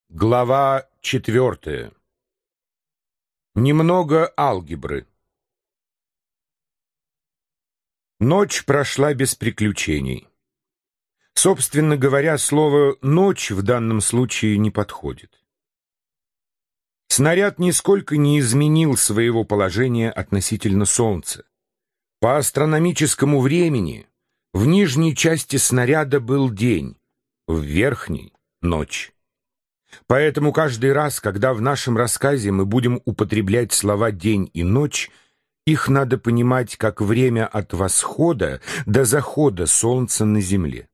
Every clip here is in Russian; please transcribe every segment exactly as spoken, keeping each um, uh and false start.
Глава четвертая. Немного алгебры. Ночь прошла без приключений. Собственно говоря, слово «ночь» в данном случае не подходит. Снаряд нисколько не изменил своего положения относительно Солнца. По астрономическому времени в нижней части снаряда был день, в верхней — ночь. Поэтому каждый раз, когда в нашем рассказе мы будем употреблять слова «день» и «ночь», их надо понимать как время от восхода до захода солнца на земле.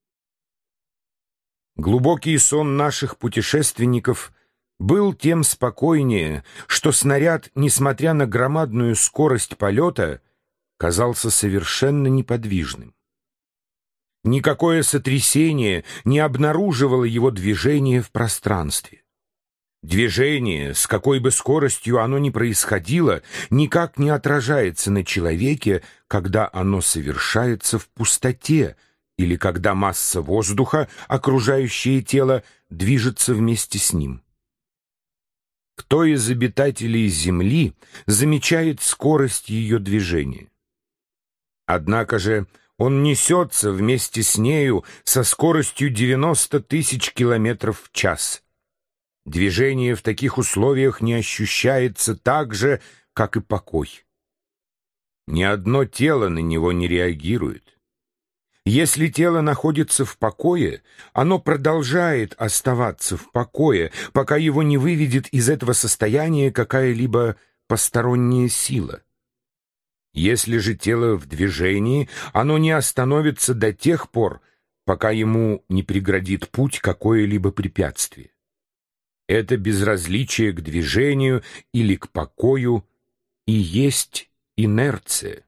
Глубокий сон наших путешественников был тем спокойнее, что снаряд, несмотря на громадную скорость полета, казался совершенно неподвижным. Никакое сотрясение не обнаруживало его движение в пространстве. Движение, с какой бы скоростью оно ни происходило, никак не отражается на человеке, когда оно совершается в пустоте или когда масса воздуха, окружающая тело, движется вместе с ним. Кто из обитателей Земли замечает скорость ее движения? Однако же он несется вместе с нею со скоростью девяносто тысяч километров в час. Движение в таких условиях не ощущается так же, как и покой. Ни одно тело на него не реагирует. Если тело находится в покое, оно продолжает оставаться в покое, пока его не выведет из этого состояния какая-либо посторонняя сила. Если же тело в движении, оно не остановится до тех пор, пока ему не преградит путь какое-либо препятствие. Это безразличие к движению или к покою и есть инерция.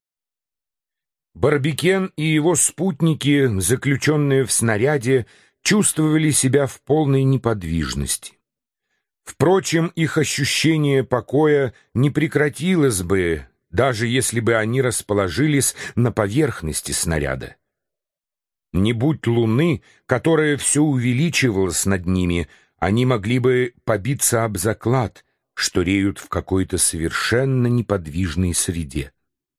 Барбикен и его спутники, заключенные в снаряде, чувствовали себя в полной неподвижности. Впрочем, их ощущение покоя не прекратилось бы, даже если бы они расположились на поверхности снаряда. Не будь луны, которая все увеличивалась над ними, они могли бы побиться об заклад, что реют в какой-то совершенно неподвижной среде.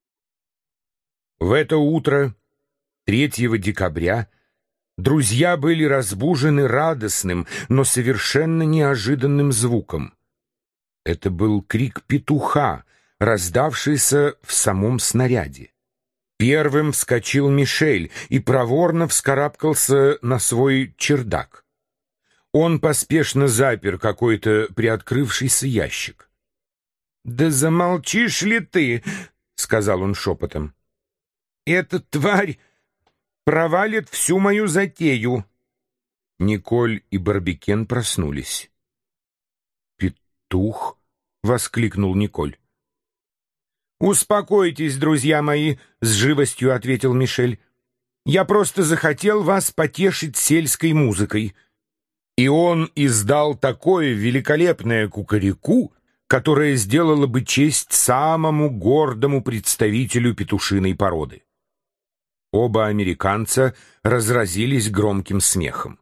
В это утро, третьего декабря, друзья были разбужены радостным, но совершенно неожиданным звуком. Это был крик петуха, раздавшийся в самом снаряде. Первым вскочил Мишель и проворно вскарабкался на свой чердак. Он поспешно запер какой-то приоткрывшийся ящик. «Да замолчишь ли ты?» — сказал он шепотом. «Эта тварь провалит всю мою затею». Николь и Барбикен проснулись. «Петух?» — воскликнул Николь. «Успокойтесь, друзья мои», — с живостью ответил Мишель. «Я просто захотел вас потешить сельской музыкой». И он издал такое великолепное кукареку, которое сделало бы честь самому гордому представителю петушиной породы. Оба американца разразились громким смехом.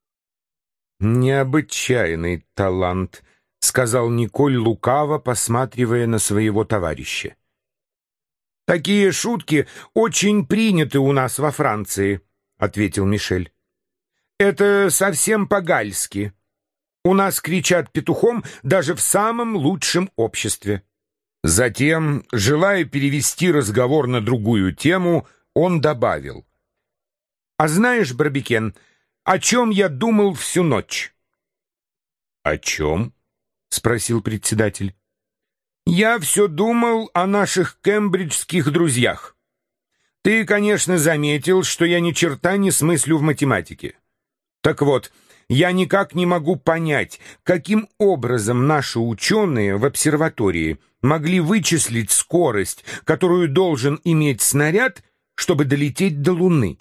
«Необычайный талант», — сказал Николь лукаво, посматривая на своего товарища. «Такие шутки очень приняты у нас во Франции», — ответил Мишель. «Это совсем по-гальски. У нас кричат петухом даже в самом лучшем обществе». Затем, желая перевести разговор на другую тему, он добавил: «А знаешь, Барбикен, о чем я думал всю ночь?» «О чем?» — спросил председатель. «Я все думал о наших кембриджских друзьях. Ты, конечно, заметил, что я ни черта не смыслю в математике. Так вот, я никак не могу понять, каким образом наши ученые в обсерватории могли вычислить скорость, которую должен иметь снаряд, чтобы долететь до Луны».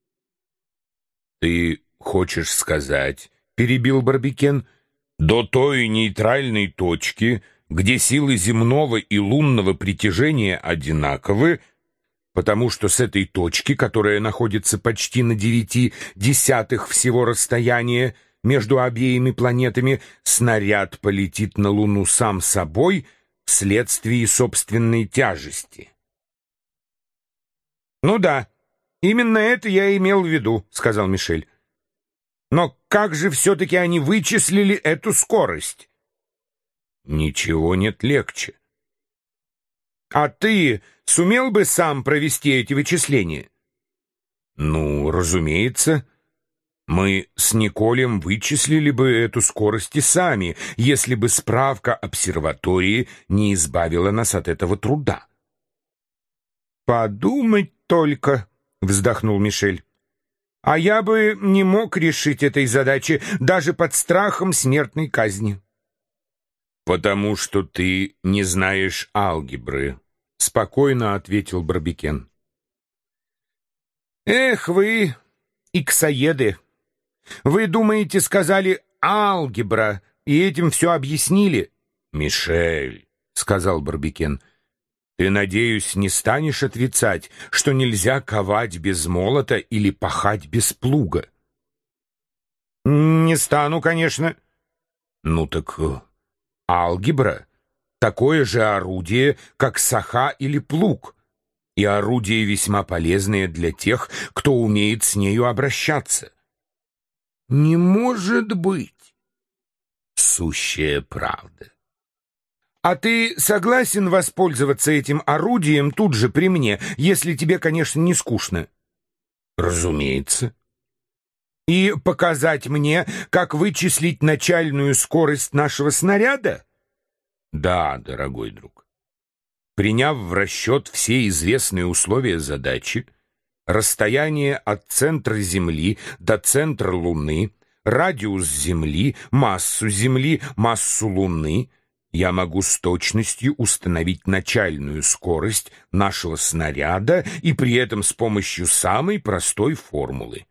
«Ты хочешь сказать, — перебил Барбикен, — до той нейтральной точки, где силы земного и лунного притяжения одинаковы, потому что с этой точки, которая находится почти на девяти десятых всего расстояния, между обеими планетами, снаряд полетит на Луну сам собой вследствие собственной тяжести. «Ну да, именно это я имел в виду», — сказал Мишель. «Но как же все-таки они вычислили эту скорость?» «Ничего нет легче». «А ты сумел бы сам провести эти вычисления?» «Ну, разумеется. Мы с Николем вычислили бы эту скорость и сами, если бы справка обсерватории не избавила нас от этого труда». «Подумать только», — вздохнул Мишель. «А я бы не мог решить этой задачи даже под страхом смертной казни». «Потому что ты не знаешь алгебры», — спокойно ответил Барбикен. «Эх вы, иксоеды! Вы, думаете, сказали «алгебра» и этим все объяснили?» «Мишель», — сказал Барбикен, — «ты, надеюсь, не станешь отрицать, что нельзя ковать без молота или пахать без плуга?» «Не стану, конечно». «Ну так алгебра — такое же орудие, как саха или плуг, и орудие весьма полезное для тех, кто умеет с нею обращаться». «Не может быть!» «Сущая правда». «А ты согласен воспользоваться этим орудием тут же при мне, если тебе, конечно, не скучно?» «Разумеется». «И показать мне, как вычислить начальную скорость нашего снаряда?» «Да, дорогой друг. Приняв в расчет все известные условия задачи, расстояние от центра Земли до центра Луны, радиус Земли, массу Земли, массу Луны, я могу с точностью установить начальную скорость нашего снаряда и при этом с помощью самой простой формулы.